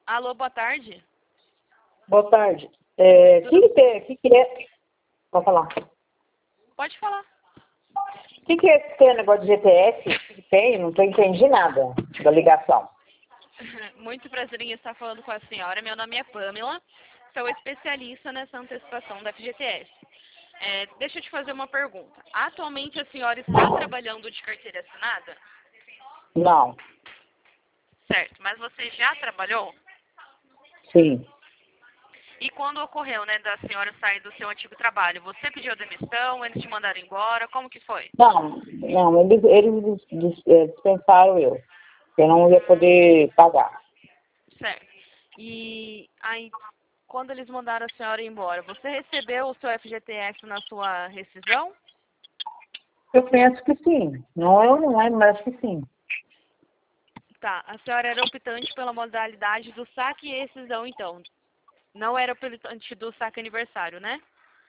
Alô, boa tarde. Boa tarde. Que é? Pode falar. Pode falar. O que é esse negócio de GPS? Que tem? Não entendi nada da ligação. Muito prazer em estar falando com a senhora. Meu nome é Pamela. Sou especialista nessa antecipação da FGTS. Deixa eu te fazer uma pergunta. Atualmente a senhora está trabalhando de carteira assinada? Não. Certo. Mas você já trabalhou? Sim. E quando ocorreu, né, da senhora sair do seu antigo trabalho, você pediu a demissão, eles te mandaram embora, como que foi? Não, eles dispensaram eu. Eu não ia poder pagar. Certo. E aí, quando eles mandaram a senhora embora, você recebeu o seu FGTS na sua rescisão? Eu penso que sim. Não, eu não lembro, mas acho que sim. Tá, a senhora era optante pela modalidade do saque e rescisão, então. Não era optante do saque aniversário, né?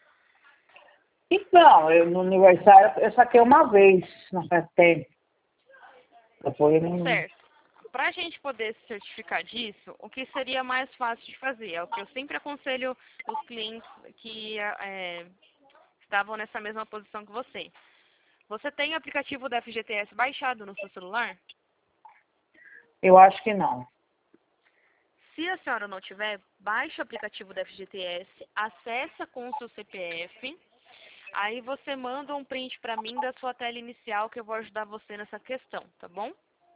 Então, no aniversário eu saquei uma vez, não faz tempo. Depois eu não... Certo. Para a gente poder se certificar disso, o que seria mais fácil de fazer? É o que eu sempre aconselho os clientes que estavam nessa mesma posição que você. Você tem o aplicativo da FGTS baixado no seu celular? Eu acho que não. Se a senhora não tiver, baixe o aplicativo da FGTS, acessa com o seu CPF, aí você manda um print para mim da sua tela inicial que eu vou ajudar você nessa questão, tá bom?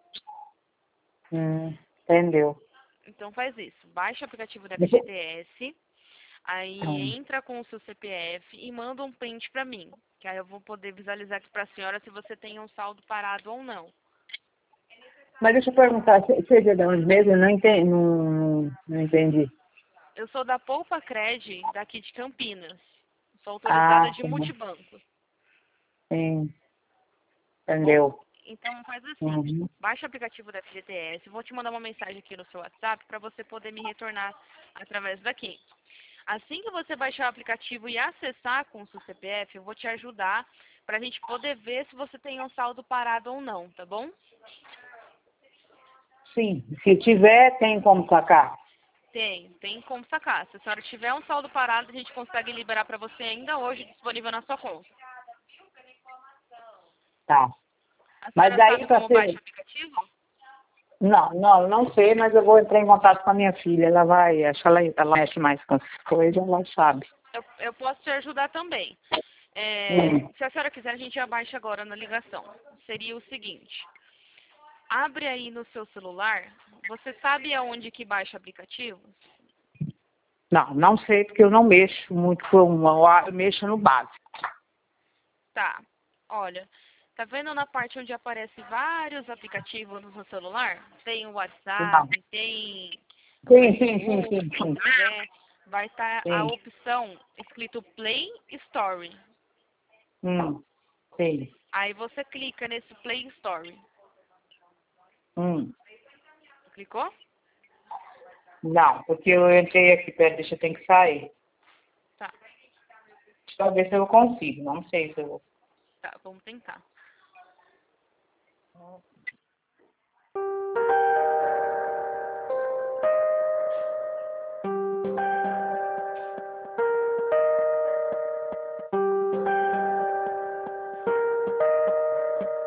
Entendeu. Então faz isso, baixa o aplicativo da FGTS, aí Hum. entra com o seu CPF e manda um print para mim, que aí eu vou poder visualizar aqui para a senhora se você tem um saldo parado ou não. Mas deixa eu perguntar, você é de onde mesmo? Eu não entendi. Não entendi. Eu sou da Poupa Cred, daqui de Campinas. Sou autorizada Ah, de sim. multibanco. Sim. Bom, Entendeu. então faz assim, Uhum. baixa o aplicativo da FGTS, vou te mandar uma mensagem aqui no seu WhatsApp para você poder me retornar através daqui. Assim que você baixar o aplicativo e acessar com o seu CPF, eu vou te ajudar para a gente poder ver se você tem um saldo parado ou não, tá bom? Sim. Se tiver, tem como sacar. Tem como sacar. Se a senhora tiver um saldo parado, a gente consegue liberar para você ainda hoje disponível na sua conta. Tá. A Mas senhora aí sabe para como baixa ser. o aplicativo? Não, eu não sei, mas eu vou entrar em contato com a minha filha. Ela vai, acho que ela mexe mais com essas coisas, ela sabe. Eu posso te ajudar também. Hum. Se a senhora quiser, a gente abaixa agora na ligação. Seria o seguinte. Abre aí no seu celular. Você sabe aonde que baixa aplicativos? Não sei, porque eu não mexo muito eu mexo no básico. Tá. Olha, tá vendo na parte onde aparece vários aplicativos no seu celular? Tem o Não. WhatsApp, tem o Sim. Facebook, se tiver, vai estar a Sim. opção escrito Play Store. Hum. Sim. Aí você clica nesse Play Store. Hum. Clicou? Não, porque eu entrei aqui perto, deixa eu ter que sair. Tá, Só ver se eu consigo, não sei se eu vou. tá, vamos tentar.